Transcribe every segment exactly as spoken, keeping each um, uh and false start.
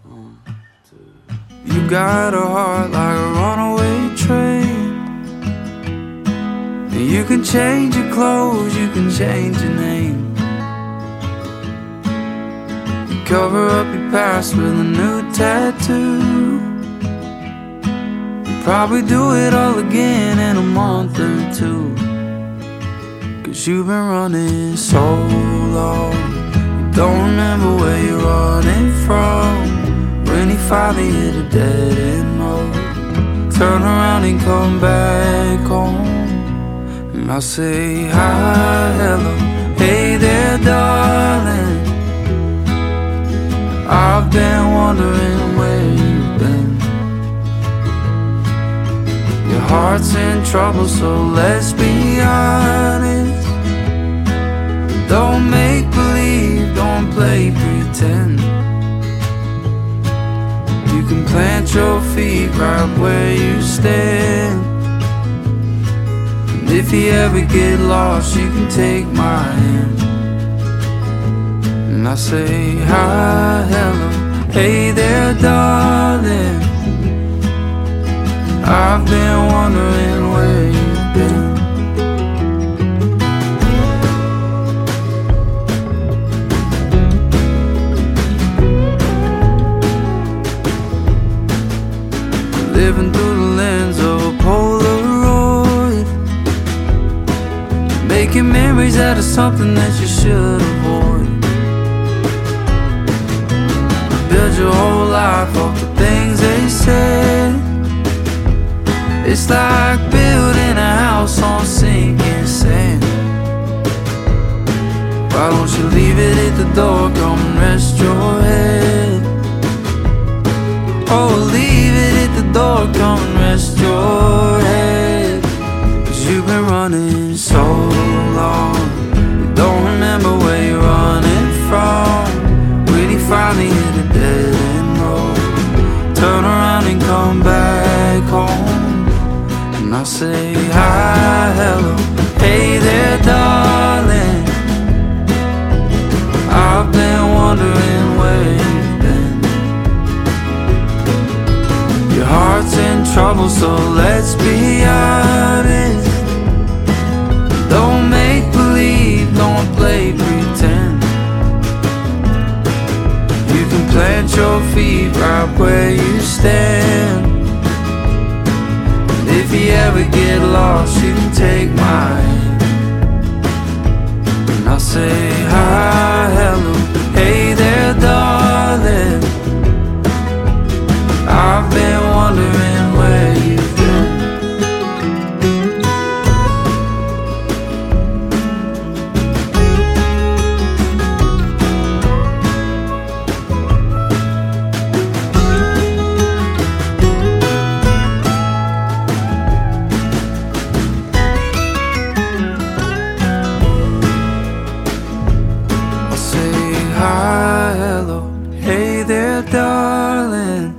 You got a heart like a runaway train, and you can change your clothes, you can change your name. You cover up your past with a new tattoo. You probably do it all again in a month or two. Cause you've been running so long, you don't remember where you're running from. When you finally hit a dead end road, turn around and come back home. And I say hi, hello, hey there darling. I've been wondering where you've been. Your heart's in trouble, so let's be honest. Don't make believe, don't play pretend. You can plant your feet right where you stand. And if you ever get lost, you can take my hand. And I say hi, hello, hey there darling. I've been wondering where you've been. Living through the lens of a Polaroid, making memories out of something that you should avoid. Build your whole life off the things they said. It's like building a house on sinking sand. Why don't you leave it at the door, come and rest your head. Oh, leave it at the door, come and rest your head. Cause you've been running so long, you don't remember where you're running from. When you finally hit a dead end road, turn around and come back home. And I say hi, hello, hey there darling. I've been wondering where you've been. Your heart's in trouble, so let's be honest. Don't make believe, don't play pretend. You can plant your feet right where you stand. And if you ever get lost, you can take my hand. And I'll say hi, hello, hey there darling. I've been wondering where you've been. I'll say hi, hello, hey there darling.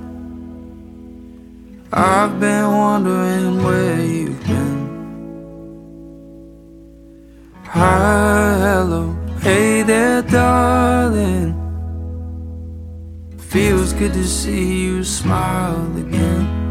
I've been wondering where you've been. Hi, hello, hey there darling. Feels good to see you smile again.